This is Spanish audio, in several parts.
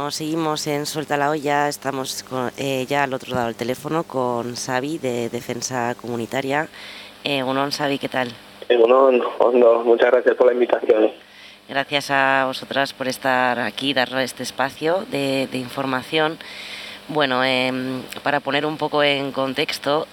Bueno, seguimos en Suelta la Olla, estamos ya al otro lado del teléfono con Xavi de Defensa Comunitaria. Egunon, Xavi, ¿qué tal? Egunon, Ondo, muchas gracias por la invitación. Gracias a vosotras por estar aquí, dar este espacio de información. Bueno, para poner un poco en contexto,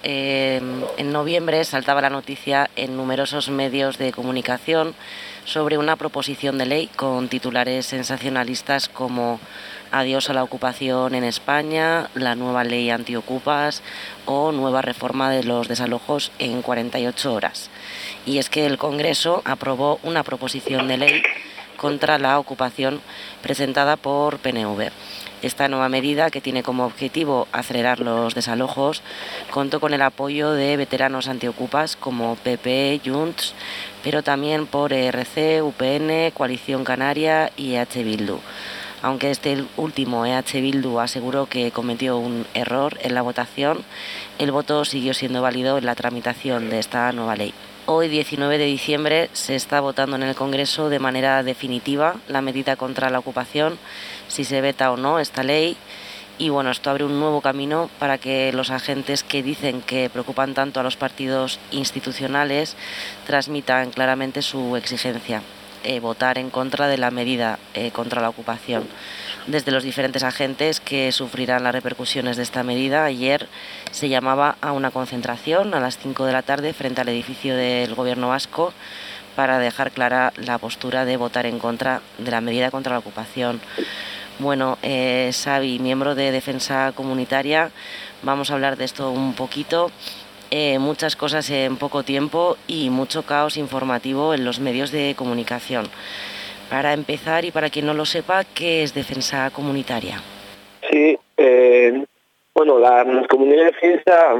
en noviembre saltaba la noticia en numerosos medios de comunicación sobre una proposición de ley con titulares sensacionalistas como adiós a la ocupación en España, la nueva ley antiocupas o nueva reforma de los desalojos en 48 horas. Y es que el Congreso aprobó una proposición de ley contra la ocupación presentada por PNV. Esta nueva medida, que tiene como objetivo acelerar los desalojos, contó con el apoyo de veteranos antiocupas como PP, Junts, pero también por ERC, UPN, Coalición Canaria y EH Bildu. Aunque este último, EH Bildu, aseguró que cometió un error en la votación, el voto siguió siendo válido en la tramitación de esta nueva ley. Hoy, 19 de diciembre, se está votando en el Congreso de manera definitiva la medida contra la ocupación, si se veta o no esta ley. Y bueno, esto abre un nuevo camino para que los agentes que dicen que preocupan tanto a los partidos institucionales transmitan claramente su exigencia, votar en contra de la medida contra la ocupación. Desde los diferentes agentes que sufrirán las repercusiones de esta medida, ayer se llamaba a una concentración a las 5 de la tarde frente al edificio del Gobierno vasco para dejar clara la postura de votar en contra de la medida contra la ocupación. Bueno, Xavi, miembro de Defensa Comunitaria, vamos a hablar de esto un poquito. Muchas cosas en poco tiempo y mucho caos informativo en los medios de comunicación. Para empezar, y para quien no lo sepa, ¿qué es Defensa Comunitaria? Sí, bueno, la comunidad de defensa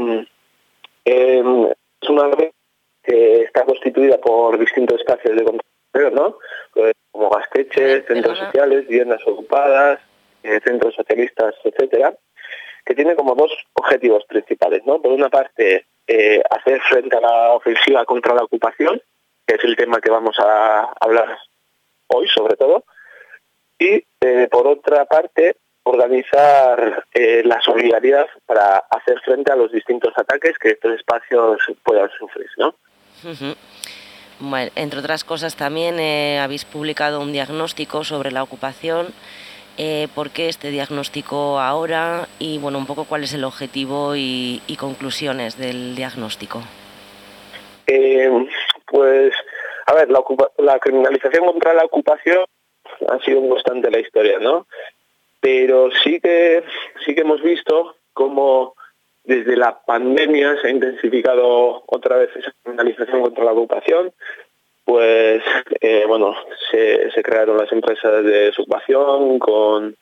es una red que está constituida por distintos espacios de control, ¿no? Como gasteches, centros sociales, viviendas ocupadas, centros socialistas, etcétera, que tiene como dos objetivos principales, ¿no? Por una parte, hacer frente a la ofensiva contra la ocupación, que es el tema que vamos a hablar hoy sobre todo, y por otra parte organizar la solidaridad para hacer frente a los distintos ataques que estos espacios puedan sufrir, ¿no? Uh-huh. Bueno, entre otras cosas también habéis publicado un diagnóstico sobre la ocupación. ¿Por qué este diagnóstico ahora? Y bueno, un poco cuál es el objetivo y conclusiones del diagnóstico. Pues, a ver, la criminalización contra la ocupación ha sido un constante en la historia, ¿no? Pero sí que hemos visto cómo desde la pandemia se ha intensificado otra vez esa criminalización contra la ocupación. Pues, bueno, se crearon las empresas de subvación con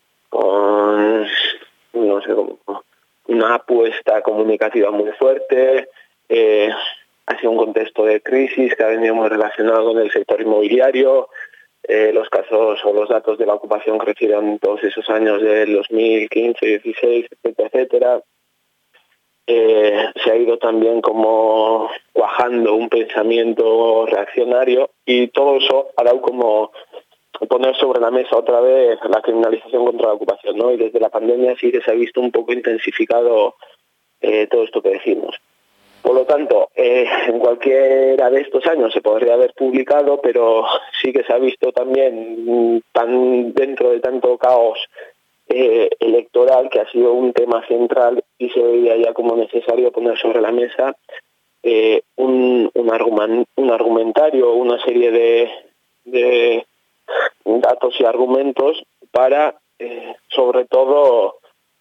no sé, como una apuesta comunicativa muy fuerte. Ha sido un contexto de crisis que ha venido muy relacionado con el sector inmobiliario. Los casos o los datos de la ocupación crecieron todos esos años del 2015, 16, etcétera, etcétera. Se ha ido también como cuajando un pensamiento reaccionario y todo eso ha dado como poner sobre la mesa otra vez la criminalización contra la ocupación, ¿no? Y desde la pandemia sí que se ha visto un poco intensificado todo esto que decimos. Por lo tanto, en cualquiera de estos años se podría haber publicado, pero sí que se ha visto también dentro de tanto caos electoral, que ha sido un tema central y se veía ya como necesario poner sobre la mesa un argumentario, una serie de datos y argumentos para, sobre todo,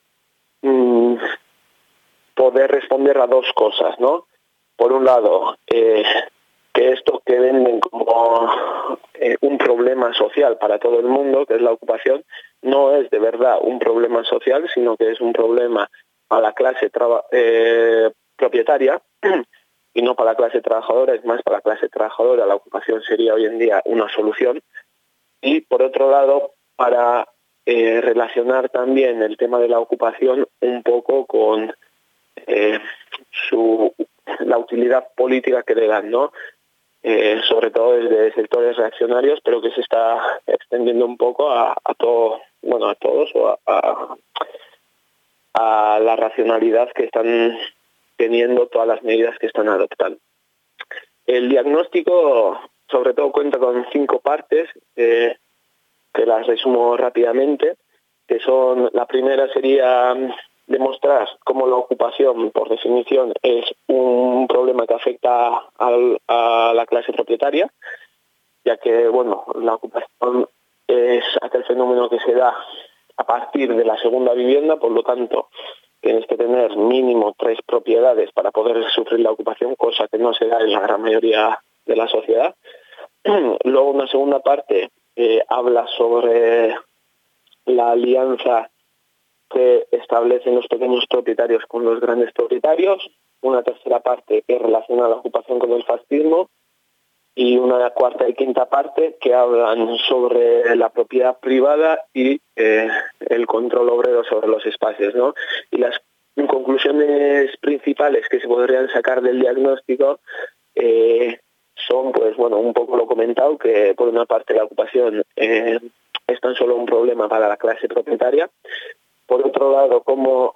poder responder a dos cosas, ¿no? Por un lado, que esto que venden como un problema social para todo el mundo, que es la ocupación, no es de verdad un problema social, sino que es un problema para la clase propietaria y no para la clase trabajadora. Es más, para la clase trabajadora la ocupación sería hoy en día una solución. Y por otro lado, para relacionar también el tema de la ocupación un poco con la utilidad política que le dan, ¿no? Sobre todo desde sectores reaccionarios, pero que se está extendiendo un poco a todo a todos o a la racionalidad que están teniendo todas las medidas que están adoptando. El diagnóstico, sobre todo, cuenta con 5 partes, que las resumo rápidamente, que son: la primera sería demostrar cómo la ocupación, por definición, es un problema que afecta a la clase propietaria, ya que, la ocupación es aquel fenómeno que se da a partir de la segunda vivienda, por lo tanto, tienes que tener mínimo 3 propiedades para poder sufrir la ocupación, cosa que no se da en la gran mayoría de la sociedad. Luego, una segunda parte habla sobre la alianza que establecen los pequeños propietarios con los grandes propietarios. Una tercera parte que relaciona la ocupación con el fascismo. Y una cuarta y quinta parte que hablan sobre la propiedad privada y el control obrero sobre los espacios, ¿no? Y las conclusiones principales que se podrían sacar del diagnóstico son, un poco lo comentado, que por una parte la ocupación es tan solo un problema para la clase propietaria. Por otro lado, como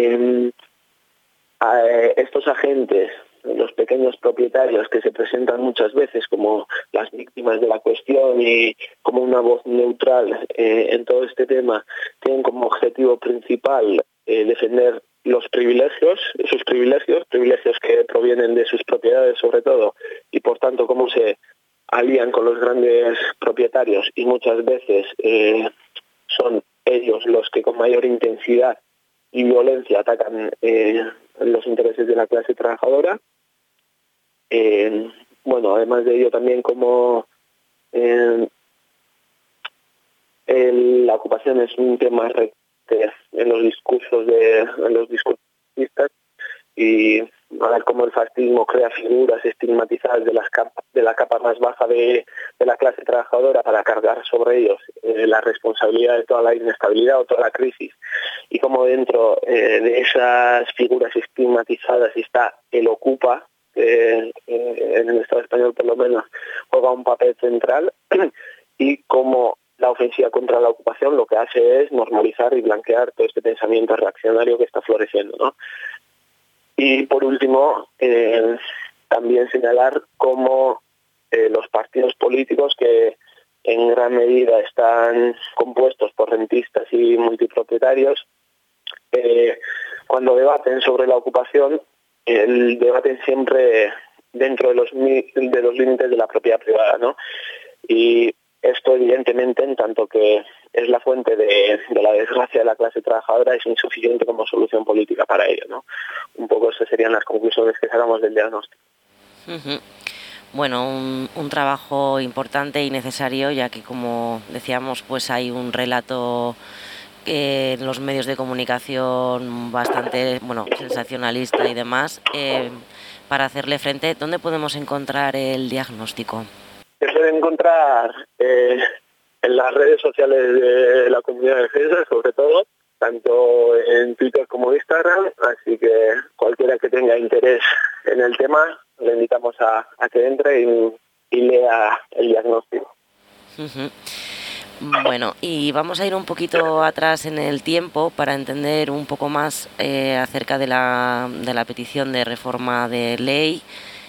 estos agentes, los pequeños propietarios, que se presentan muchas veces como las víctimas de la cuestión y como una voz neutral en todo este tema, tienen como objetivo principal defender sus privilegios que provienen de sus propiedades sobre todo, y por tanto cómo se alían con los grandes propietarios, y muchas veces son ellos los que con mayor intensidad y violencia atacan los intereses de la clase trabajadora. Además de ello, también como la ocupación es un tema recurrente en los discursos fascistas, y a ver cómo el fascismo crea figuras estigmatizadas de la capa más baja de la clase trabajadora para cargar sobre ellos la responsabilidad de toda la inestabilidad o toda la crisis, y cómo dentro de esas figuras estigmatizadas está el ocupa, en el Estado español por lo menos juega un papel central, y cómo la ofensiva contra la ocupación lo que hace es normalizar y blanquear todo este pensamiento reaccionario que está floreciendo, ¿no? Y por último, también señalar cómo los partidos políticos, que en gran medida están compuestos por rentistas y multipropietarios, cuando debaten sobre la ocupación, debaten siempre dentro de los límites de la propiedad privada, ¿no? Y esto, evidentemente, en tanto que es la fuente de la desgracia de la clase trabajadora, es insuficiente como solución política para ello, ¿no? Un poco esas serían las conclusiones que sacamos del diagnóstico. Uh-huh. Bueno, un trabajo importante y necesario, ya que, como decíamos, pues hay un relato en los medios de comunicación bastante sensacionalista y demás. Para hacerle frente, ¿dónde podemos encontrar el diagnóstico? Se puede encontrar en las redes sociales de la comunidad de defensa, sobre todo, tanto en Twitter como Instagram, así que cualquiera que tenga interés en el tema, le invitamos a que entre y lea el diagnóstico. Uh-huh. Bueno, y vamos a ir un poquito atrás en el tiempo para entender un poco más acerca de la petición de reforma de ley.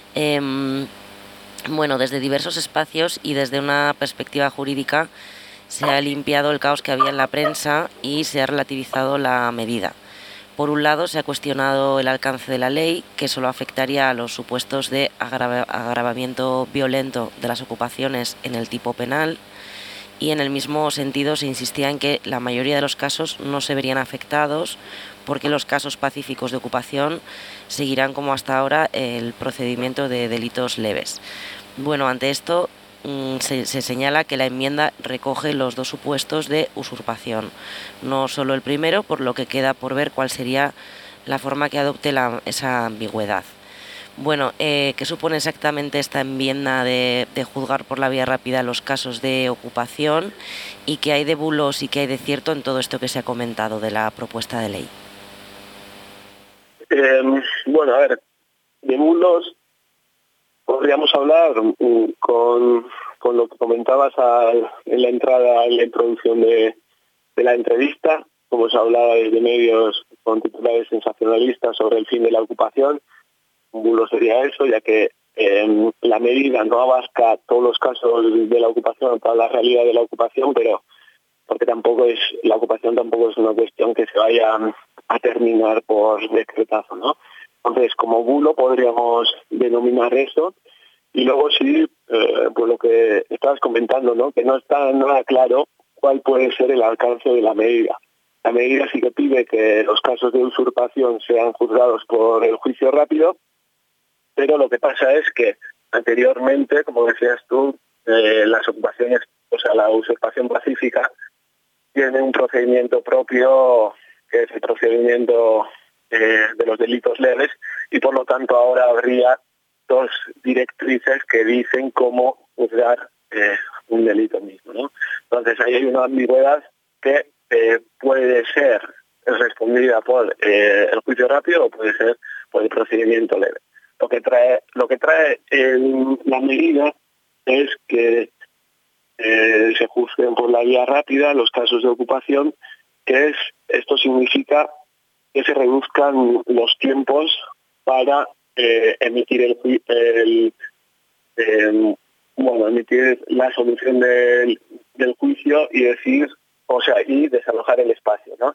Desde diversos espacios y desde una perspectiva jurídica se ha limpiado el caos que había en la prensa y se ha relativizado la medida. Por un lado, se ha cuestionado el alcance de la ley, que solo afectaría a los supuestos de agravamiento violento de las ocupaciones en el tipo penal, y en el mismo sentido se insistía en que la mayoría de los casos no se verían afectados porque los casos pacíficos de ocupación seguirán como hasta ahora el procedimiento de delitos leves. Ante esto se señala que la enmienda recoge los dos supuestos de usurpación, no solo el primero, por lo que queda por ver cuál sería la forma que adopte esa ambigüedad. ¿Qué supone exactamente esta enmienda de juzgar por la vía rápida los casos de ocupación, y qué hay de bulos y qué hay de cierto en todo esto que se ha comentado de la propuesta de ley? De bulos podríamos hablar con lo que comentabas en la entrada, en la introducción de de la entrevista, como se hablaba desde medios con titulares sensacionalistas sobre el fin de la ocupación. Un bulo sería eso, ya que la medida no abarca todos los casos de la ocupación, toda la realidad de la ocupación, pero porque la ocupación tampoco es una cuestión que se vaya a terminar por decretazo, ¿no? Entonces, como bulo podríamos denominar eso. Y luego sí, pues lo que estabas comentando, ¿no? Que no está nada claro cuál puede ser el alcance de la medida. La medida sí que pide que los casos de usurpación sean juzgados por el juicio rápido, pero lo que pasa es que anteriormente, como decías tú, las ocupaciones, o sea, la usurpación pacífica tiene un procedimiento propio, que es el procedimiento de los delitos leves, y por lo tanto ahora habría dos directrices que dicen cómo juzgar un delito mismo, ¿no? Entonces ahí hay una ambigüedad que puede ser respondida por el juicio rápido o puede ser por el procedimiento leve. Lo que trae la medida es que se juzguen por la vía rápida los casos de ocupación, esto significa que se reduzcan los tiempos para emitir emitir la solución del juicio y y desalojar el espacio, ¿no?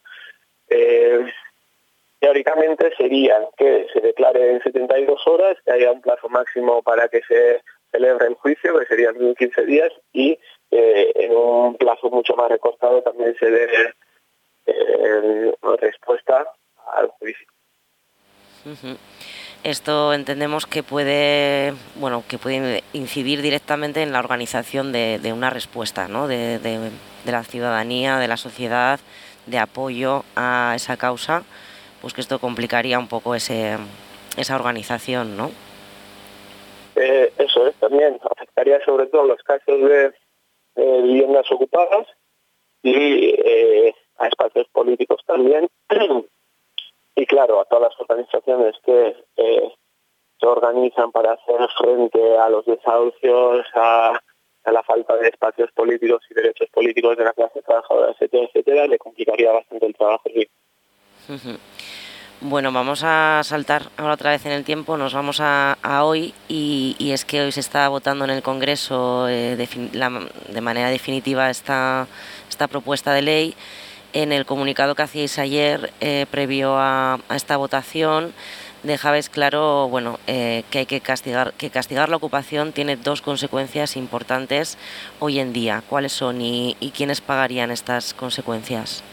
Teóricamente serían que se declare en 72 horas, que haya un plazo máximo para que se celebre el juicio, que serían 15 días, y en un plazo mucho más recortado también se dé respuesta al juicio. Uh-huh. Esto entendemos que puede incidir directamente en la organización de una respuesta, ¿no? de la ciudadanía, de la sociedad, de apoyo a esa causa, pues que esto complicaría un poco esa organización, ¿no? Eso es, también afectaría sobre todo los casos de viviendas ocupadas y a espacios políticos también. Y claro, a todas las organizaciones que se organizan para hacer frente a los desahucios, a la falta de espacios políticos y derechos políticos de la clase trabajadora, etcétera, etcétera, le complicaría bastante el trabajo. Sí. Uh-huh. Bueno, vamos a saltar ahora otra vez en el tiempo, nos vamos a hoy y es que hoy se está votando en el Congreso de manera definitiva esta propuesta de ley. En el comunicado que hacíais ayer, previo a esta votación, dejabais claro que hay que castigar la ocupación tiene dos consecuencias importantes hoy en día. ¿Cuáles son y quiénes pagarían estas consecuencias?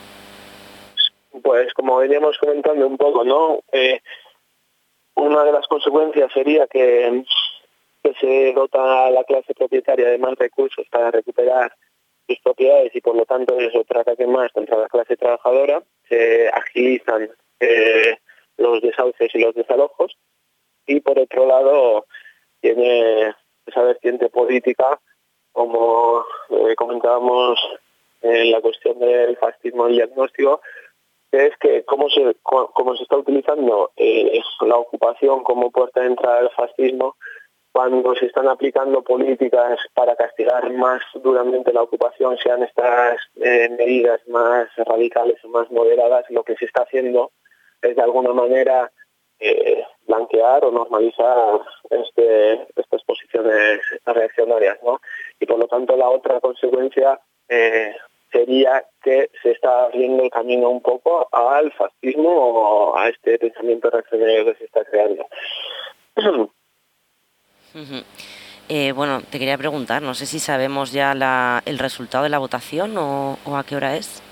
Pues como veníamos comentando un poco, ¿no? Una de las consecuencias sería que se dota a la clase propietaria de más recursos para recuperar sus propiedades y por lo tanto es otro ataque más contra la clase trabajadora. Se agilizan los desahucios y los desalojos y por otro lado tiene esa vertiente política, como comentábamos en la cuestión del fascismo y diagnóstico, que es que como se está utilizando la ocupación como puerta de entrada al fascismo, cuando se están aplicando políticas para castigar más duramente la ocupación, sean estas medidas más radicales o más moderadas, lo que se está haciendo es de alguna manera blanquear o normalizar estas posiciones reaccionarias, ¿no? Y por lo tanto la otra consecuencia sería que se está abriendo el camino un poco al fascismo o a este pensamiento reaccionario que se está creando. Te quería preguntar, no sé si sabemos ya el resultado de la votación o a qué hora es.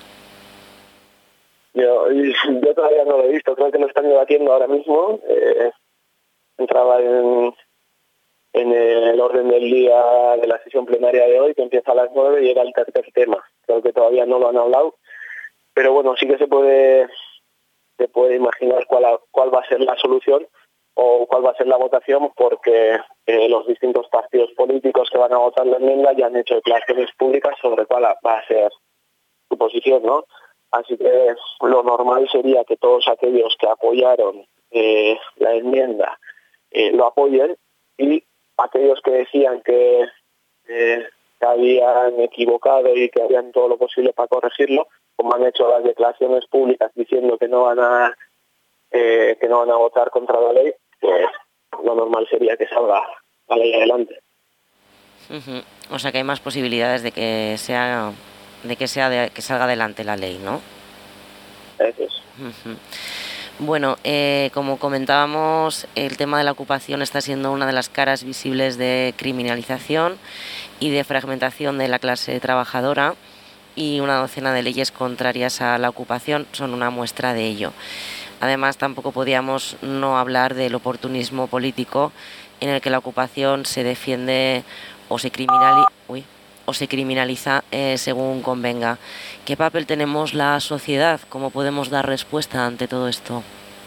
Yo todavía no lo he visto, creo que lo están debatiendo ahora mismo. Entraba en el orden del día de la sesión plenaria de hoy, que empieza a las 9 y era el tercer tema. Creo que todavía no lo han hablado, pero bueno, sí que se puede imaginar cuál va a ser la solución o cuál va a ser la votación, porque los distintos partidos políticos que van a votar la enmienda ya han hecho declaraciones públicas sobre cuál va a ser su posición, ¿no? Así que lo normal sería que todos aquellos que apoyaron la enmienda lo apoyen, y aquellos que decían que se habían equivocado y que harían todo lo posible para corregirlo, como han hecho las declaraciones públicas diciendo que no van a votar contra la ley, pues lo normal sería que salga la ley adelante. O sea que hay más posibilidades de que salga adelante la ley, ¿no? Eso es. Bueno, como comentábamos, el tema de la ocupación está siendo una de las caras visibles de criminalización y de fragmentación de la clase trabajadora, y una docena de leyes contrarias a la ocupación son una muestra de ello. Además, tampoco podíamos no hablar del oportunismo político en el que la ocupación se defiende o se criminaliza según convenga. ¿Qué papel tenemos la sociedad? ¿Cómo podemos dar respuesta ante todo esto?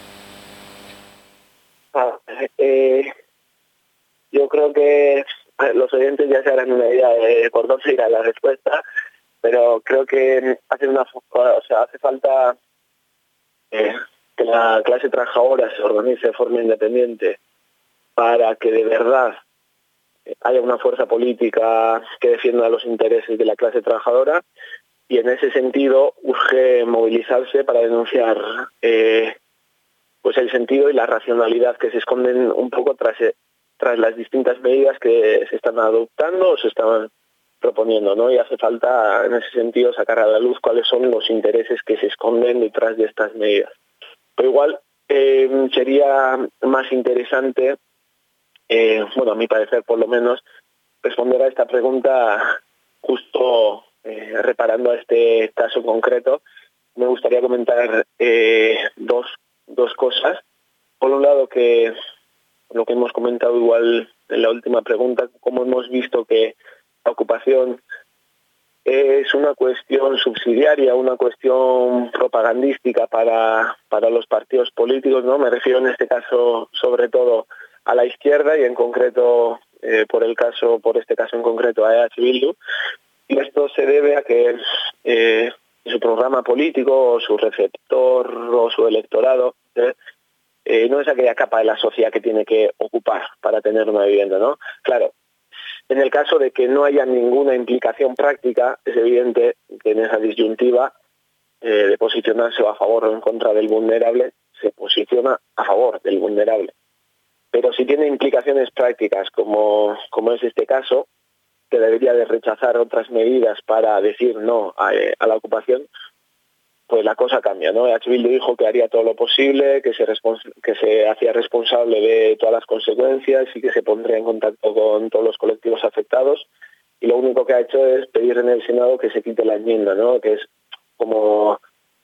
Yo creo que los oyentes ya se harán una idea de por dónde irá la respuesta, pero creo que hace falta que la clase trabajadora se organice de forma independiente para que de verdad haya una fuerza política que defienda los intereses de la clase trabajadora, y en ese sentido urge movilizarse para denunciar pues el sentido y la racionalidad que se esconden un poco tras las distintas medidas que se están adoptando o se están proponiendo, ¿no? Y hace falta en ese sentido sacar a la luz cuáles son los intereses que se esconden detrás de estas medidas. Pero igual sería más interesante, a mi parecer por lo menos, responder a esta pregunta justo reparando a este caso concreto. Me gustaría comentar dos cosas. Por un lado, que lo que hemos comentado igual en la última pregunta, como hemos visto que la ocupación es una cuestión subsidiaria, una cuestión propagandística para los partidos políticos, ¿no? Me refiero en este caso sobre todo a la izquierda y en concreto, por este caso en concreto, a EH Bildu. Y esto se debe a que su programa político o su receptor o su electorado no es aquella capa de la sociedad que tiene que ocupar para tener una vivienda, ¿no? Claro, en el caso de que no haya ninguna implicación práctica, es evidente que en esa disyuntiva de posicionarse a favor o en contra del vulnerable, se posiciona a favor del vulnerable. Pero si tiene implicaciones prácticas, como es este caso, que debería de rechazar otras medidas para decir no a la ocupación, pues la cosa cambia, ¿no? EH Bildu dijo que haría todo lo posible, que se hacía responsable de todas las consecuencias y que se pondría en contacto con todos los colectivos afectados, y lo único que ha hecho es pedir en el Senado que se quite la enmienda, ¿no? Que es como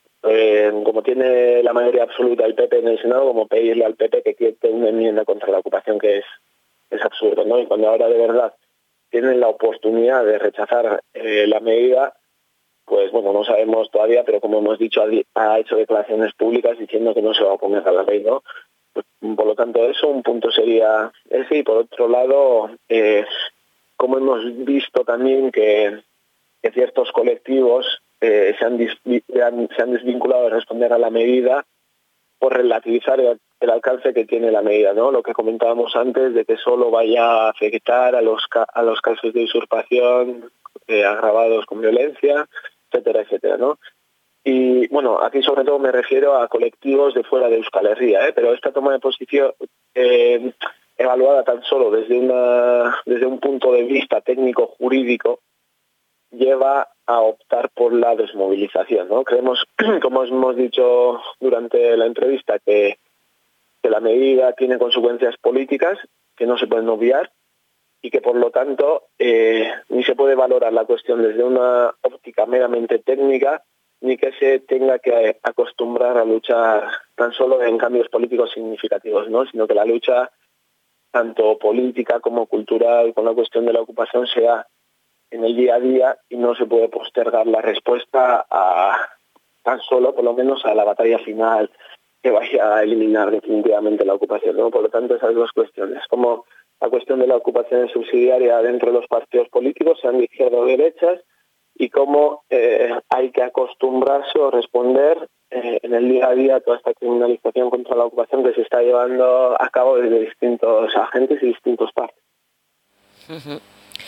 tiene la mayoría absoluta el PP en el Senado, como pedirle al PP que quite una enmienda contra la ocupación, que es absurdo, ¿no? Y cuando ahora de verdad tienen la oportunidad de rechazar la medida, pues bueno, no sabemos todavía, pero como hemos dicho, ha hecho declaraciones públicas diciendo que no se va a oponer a la ley, ¿no? Pues, por lo tanto, eso, un punto sería ese. Y por otro lado, como hemos visto también que ciertos colectivos se han desvinculado de responder a la medida por relativizar el alcance que tiene la medida, ¿no? Lo que comentábamos antes de que solo vaya a afectar a los casos de usurpación agravados con violencia, etcétera, etcétera, ¿no? Y bueno, aquí sobre todo me refiero a colectivos de fuera de Euskal Herria, pero esta toma de posición evaluada tan solo desde un punto de vista técnico jurídico lleva a optar por la desmovilización, ¿no? Creemos, como hemos dicho durante la entrevista, que la medida tiene consecuencias políticas que no se pueden obviar y que por lo tanto ni se puede valorar la cuestión desde una óptica meramente técnica, ni que se tenga que acostumbrar a luchar tan solo en cambios políticos significativos, ¿no? Sino que la lucha tanto política como cultural con la cuestión de la ocupación sea en el día a día, y no se puede postergar la respuesta a tan solo, por lo menos, a la batalla final que vaya a eliminar definitivamente la ocupación, ¿no? Por lo tanto, esas dos cuestiones, como la cuestión de la ocupación es subsidiaria dentro de los partidos políticos, sean de izquierda o derechas, y cómo hay que acostumbrarse o responder en el día a día a toda esta criminalización contra la ocupación que se está llevando a cabo desde distintos agentes y distintos partes.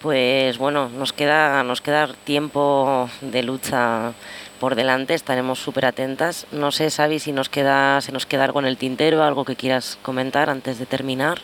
Pues bueno, nos queda tiempo de lucha por delante, estaremos súper atentas. No sé, Xavi, si se nos queda algo en el tintero, algo que quieras comentar antes de terminar.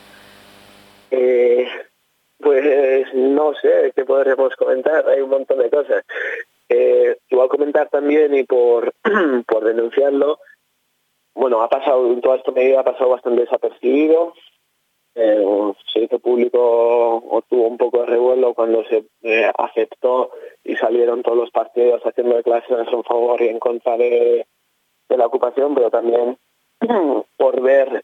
Pues no sé qué podríamos comentar, hay un montón de cosas. Igual comentar también y por, por denunciarlo, bueno, toda esta medida ha pasado bastante desapercibido. Se hizo público o tuvo un poco de revuelo cuando se aceptó y salieron todos los partidos haciendo declaraciones en favor y en contra de la ocupación, pero también por ver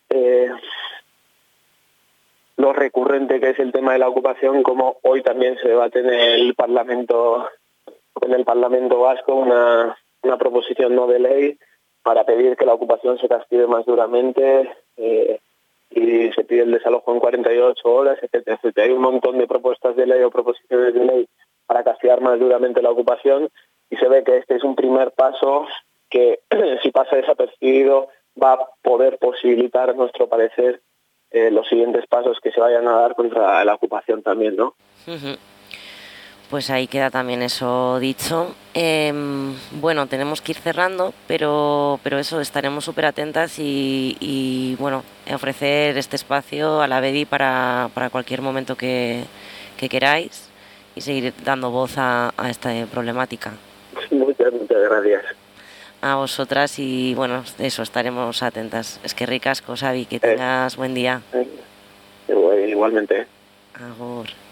lo recurrente que es el tema de la ocupación, como hoy también se debate en el Parlamento Vasco una proposición no de ley para pedir que la ocupación se castigue más duramente y se pide el desalojo en 48 horas, etcétera, etcétera. Hay un montón de propuestas de ley o proposiciones de ley para castigar más duramente la ocupación y se ve que este es un primer paso que, si pasa desapercibido, va a poder posibilitar, a nuestro parecer, los siguientes pasos que se vayan a dar contra la ocupación también, ¿no? Uh-huh. Pues ahí queda también eso dicho. Bueno, tenemos que ir cerrando, pero eso, estaremos súper atentas y bueno, ofrecer este espacio a la BEDI para cualquier momento que queráis y seguir dando voz a esta problemática. Muchas gracias. A vosotras y bueno, eso, estaremos atentas. Es que ricasco, Xavi, que tengas buen día. Igualmente. Agur.